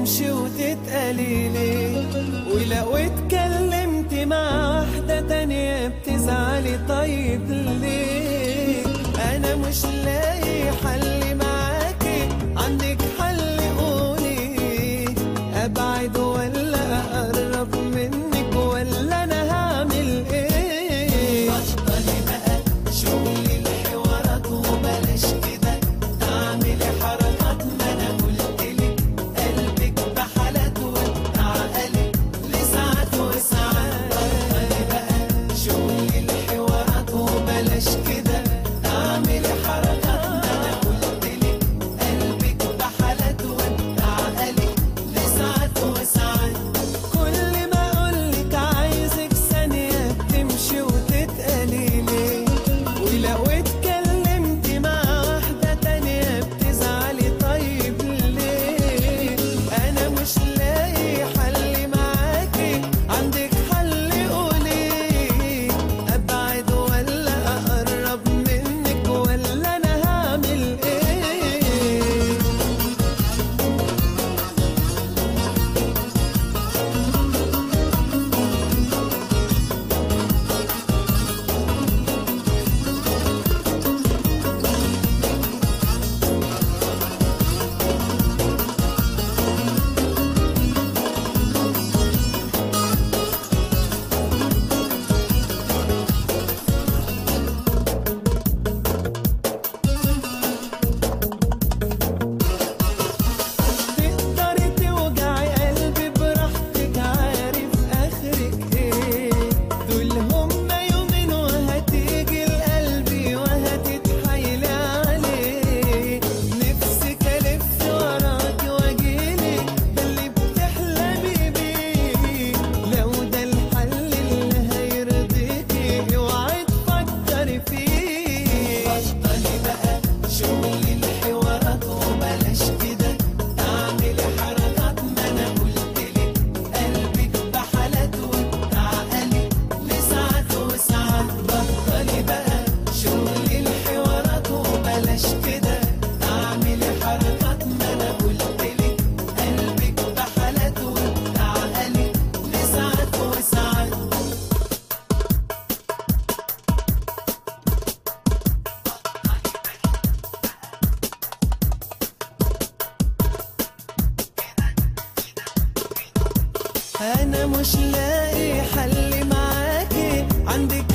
تمشي وتتقلي ليه؟ ولو اتكلمت مع واحدة تانية بتزعلي طيب ليه؟ أنا مش لاقي حل معاكي، عندك حل قولي، أبعد ولا أقرب منك ولا أنا هعمل إيه؟ بطلي بقى شغل الحوارات وبلاش كده تعملي حركات، ما أنا قلتلك قلبك بحالات وتعقلي لساعات وساعات. بطلي بقى شغل الحوارات وبلاش كده تعملي حركات، ما أنا قلتلك قلبك بحالات وتعقلي لساعات وساعات. كل ما أقولك عايزك ثانية تمشي وتتقلي ليه؟ ولو اتكلمت مع واحدة تانية بتزعلي طيب ليه؟ أنا مش لاقي حل معاكي، عندك حل قولي، أبعد ولا أقرب منك ولا أنا هعمل إيه؟ تقدري توجعي قلبي براحتك، عارف آخرك إيه؟ دول هما يومين وهتيجي لقلبي وهتتحايلي عليه. نفسك ألف وراكي وأجيلك ده اللي بتحلمي بيه، لو ده الحل اللي هيرضيكي اوعي تفكري فيه. بطلي بقى شغل الحوارات وبلاش كده تعملي حركات، ما أنا قلتلك قلبك بحالات وتعقلي لساعات وساعات. بطلي بقى شغل الحوارات وبلاش كده تعملي حركات، ما أنا قلتلك قلبك بحالات وتعقلي لساعات وساعات. أنا مش لاقي حل معاكي، عندك